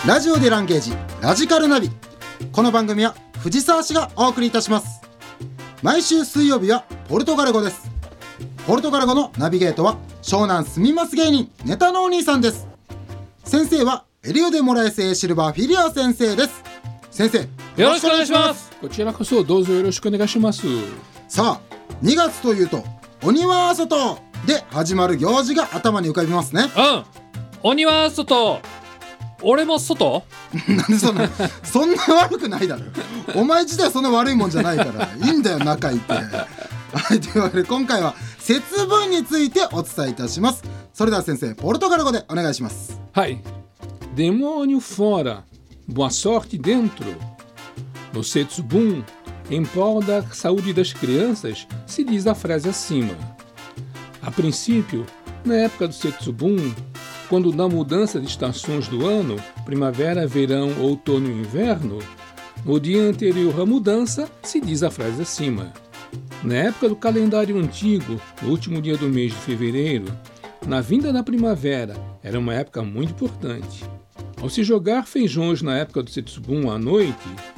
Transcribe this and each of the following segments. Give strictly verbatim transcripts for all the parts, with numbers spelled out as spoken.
ラジオでランゲージラジカルナビ。この番組は藤沢市がお送りいたします。毎週水曜日はポルトガル語です。ポルトガル語のナビゲートは湘南住みます芸人ネタのお兄さんです。先生はエリオ・デ・モラエス・エ・シルバー・フィリア先生です。先生よろしくお願いします。こちらこそどうぞよろしくお願いします。 さあにがつというと鬼は外で始まる行事が頭に浮かびますね。 うん鬼は外、俺も外なんでそんなそんな悪くないだろ。お前自体そんな悪いもんじゃないからいいんだよ仲いいって。はい、というわけで今回は節分についてお伝えいたします。それでは先生ポルトガル語でお願いします。 はい。Demônio fora, boa sorte dentro. No Setsubum, em prol da saúde das crianças, se diz a frase acima. A princípio, na época do Setsubum, quando na mudança de estações do ano, primavera, verão, outono e inverno, no dia anterior à mudança, se diz a frase acima. Na época do calendário antigo, no último dia do mês de fevereiro, na vinda da primavera, era uma época muito importante. Ao se jogar feijões na época do Setsubum à noite,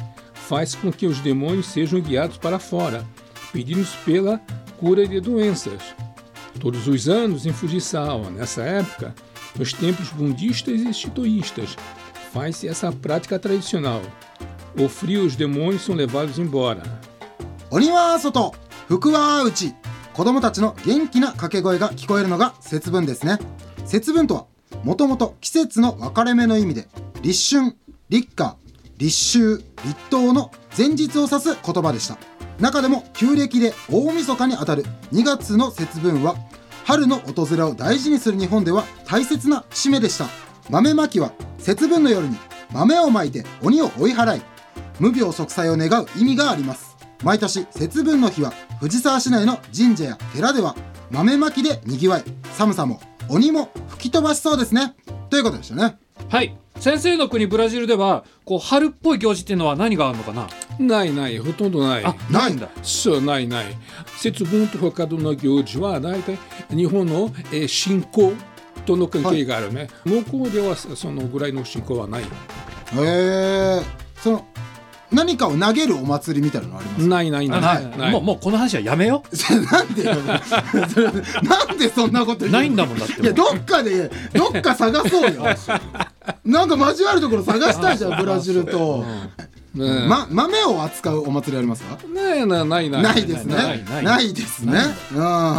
faz com que os demônios sejam guiados para fora, pedindo pela cura de doenças. Todos os anos, em Fujisawa, nessa época, nos templos budistas e shintoístas, faz-se essa prática tradicional. Ao frio, os demônios são levados embora. 鬼は外、福は内。子供たちの元気な掛け声が聞こえるのが節分ですね。節分とはもともと季節の分かれ目の意味で、立春、立夏、立秋、立冬の前日を指す言葉でした。中でも旧暦で大晦日にあたるにがつの節分は春の訪れを大事にする日本では大切な節目でした。豆まきは節分の夜に豆をまいて鬼を追い払い、無病息災を願う意味があります。毎年節分の日は藤沢市内の神社や寺では豆まきでにぎわい、寒さも鬼も吹き飛ばしそうですね。ということでしたね。 はい。先生の国ブラジルではこう春っぽい行事っていうのは何があるのかな。 ないない、ほとんどない。 あ、ないんだ。 そう、ないない。節分と他の行事は大体日本の、えー、信仰との関係があるね、はい、向こうではそのぐらいの信仰はない。へえー、その何かを投げるお祭りみたいなのありますか？ ないないないない、 ない。もう、もうこの話はやめよなんでよなんでそんなこと言うの？ ないんだもんだって。 いやどっかでどっか探そうよなんか交わるところ探したいじゃんブラジルと、ねま、豆を扱うお祭りありますか？ ないないないないないですね。ないないないですね。うん。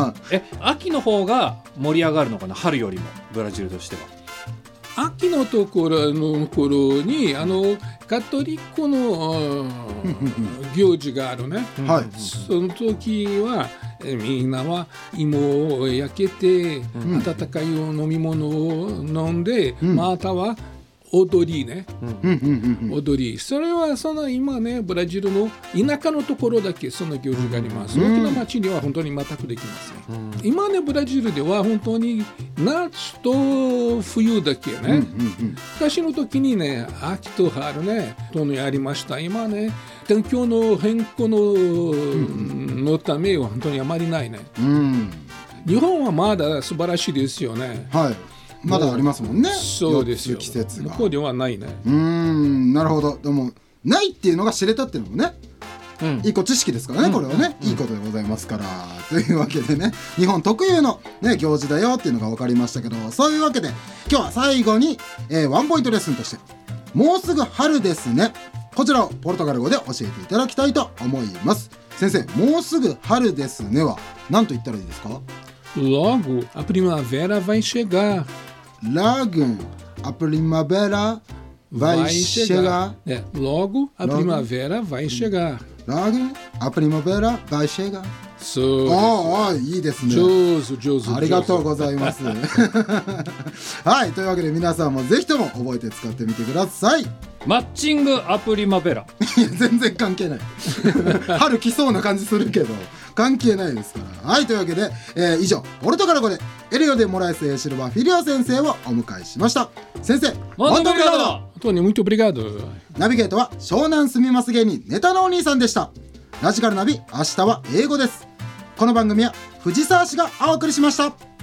え、秋の方が盛り上がるのかな、春よりもブラジルとしては。 秋のところの頃にあのカトリックの行事があるね、 はい、 その時はみんなは芋を焼けて、うん、温かい飲み物を飲んで、うん、または踊りね、うん、踊り。それはその今ねブラジルの田舎のところだけその行事があります、うん、大きな町には本当に全くできません、うん、今ねブラジルでは本当に夏と冬だけね、うんうんうん、昔の時にね秋と春ねとのやりました。今ね環境の変更 の,、うん、のためは本当にあまりないね、うん、日本はまだ素晴らしいですよね。 はい、まだありますもんね。 そうですよ。 季節が向こうではないね。 うーん、なるほど。でもないっていうのが知れたっていうのもね、うん、いい子知識ですからね、うん、これはね、うん、いいことでございますから、というわけでね日本特有の、ね、行事だよっていうのが分かりましたけど、そういうわけで今日は最後に、えー、ワンポイントレッスンとしてもうすぐ春ですね、こちらをポルトガル語で教えていただきたいと思います。先生、もうすぐ春ですねは何と言ったらいいですか ？Logo a primavera vai chegar. Logo a primavera vai, vai chegar. É, logo a logo, primavera vai chegar. Logo a primavera vai chegar. そうああ、いいですね。 上手上手。 ありがとうございます。はい、というわけで皆さんもぜひとも覚えて使ってみてください。 マッチングアプリマベラ。 いや全然関係ない。春来そうな感じするけど関係ないですから。はい、というわけで、えー、以上ポルトガル語でエリオ・デ・モラエス・エ・シルバー・フィリア先生をお迎えしました。先生、 モントブリガード。 本当にmuito obrigado。 ナビゲートは湘南住みます芸人ネタのお兄さんでした。ラジカルナビ、明日は英語です。この番組は藤沢市がお送りしました。